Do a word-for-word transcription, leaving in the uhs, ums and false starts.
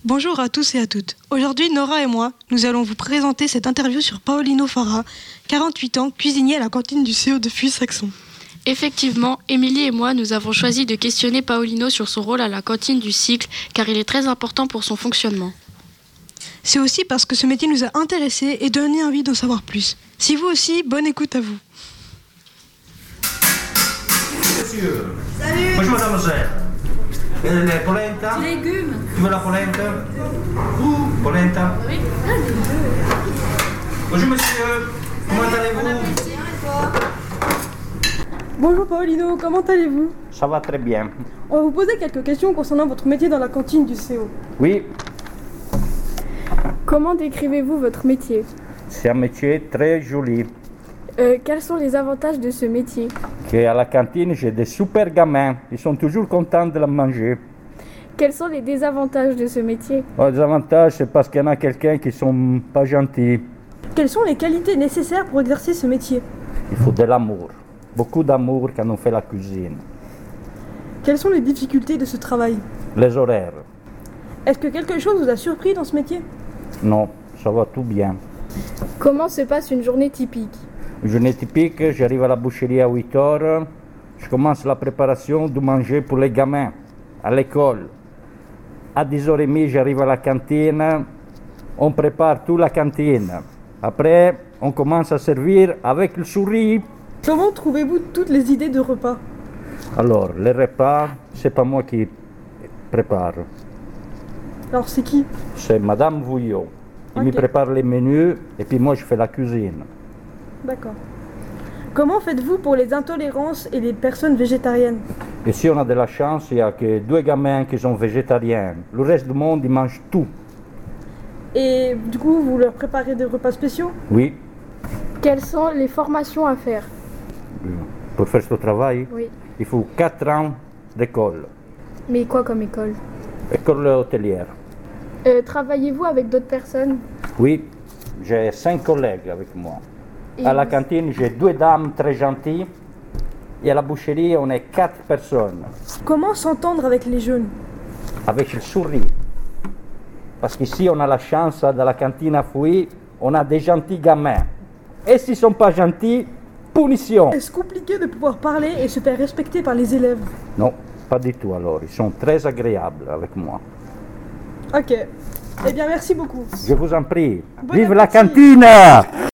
Bonjour à tous et à toutes. Aujourd'hui, Nora et moi, nous allons vous présenter cette interview sur Paolino Fara, quarante-huit ans, cuisinier à la cantine du C E de Fuy-Saxon. Effectivement, Émilie et moi, nous avons choisi de questionner Paolino sur son rôle à la cantine du cycle, car il est très important pour son fonctionnement. C'est aussi parce que ce métier nous a intéressés et donné envie d'en savoir plus. Si vous aussi, bonne écoute à vous. Monsieur. Salut. Bonjour mademoiselle. Euh, la polenta. Légumes. Tu veux la polenta? Vous, polenta? Oui. Bonjour monsieur. Comment allez-vous? Bonjour Paolino, comment allez-vous? Ça va très bien. On va vous poser quelques questions concernant votre métier dans la cantine du C O. Oui, Comment décrivez-vous votre métier? c'est un métier très joli. Euh, Quels sont les avantages de ce métier? Que à la cantine, j'ai des super gamins. Ils sont toujours contents de la manger. Quels sont les désavantages de ce métier? Oh, les avantages, c'est parce qu'il y en a quelqu'un qui sont pas gentils. Quelles sont les qualités nécessaires pour exercer ce métier? Il faut de l'amour. Beaucoup d'amour quand on fait la cuisine. Quelles sont les difficultés de ce travail? Les horaires. Est-ce que quelque chose vous a surpris dans ce métier? Non, ça va tout bien. Comment se passe une journée typique? Une journée typique, j'arrive à la boucherie à huit heures. Je commence la préparation du manger pour les gamins à l'école. À dix heures trente, j'arrive à la cantine. On prépare toute la cantine. Après, on commence à servir avec le sourire. Comment trouvez-vous toutes les idées de repas? Alors, les repas, c'est pas moi qui prépare. Alors c'est qui? C'est Madame Vouillot. Il me Ok. prépare les menus et puis moi je fais la cuisine. D'accord. Comment faites-vous pour les intolérances et les personnes végétariennes? Ici on a de la chance, il n'y a que deux gamins qui sont végétariens. Le reste du monde, ils mangent tout. Et du coup, vous leur préparez des repas spéciaux? Oui, Quelles sont les formations à faire? pour faire ce travail, Oui. il faut quatre ans d'école, Mais quoi comme école? école hôtelière. Euh, Travaillez-vous avec d'autres personnes? Oui, j'ai cinq collègues avec moi. Et À la vous- cantine, j'ai deux dames très gentilles. Et à la boucherie, on est quatre personnes, Comment s'entendre avec les jeunes? avec le sourire. Parce qu'ici, on a la chance, dans la cantine à Fouy, on a des gentils gamins. Et s'ils ne sont pas gentils, punition. Est-ce compliqué de pouvoir parler et se faire respecter par les élèves? Non, pas du tout alors. Ils sont très agréables avec moi. Ok. Eh bien, merci beaucoup. Je vous en prie. Bon Vive la appétit. cantine!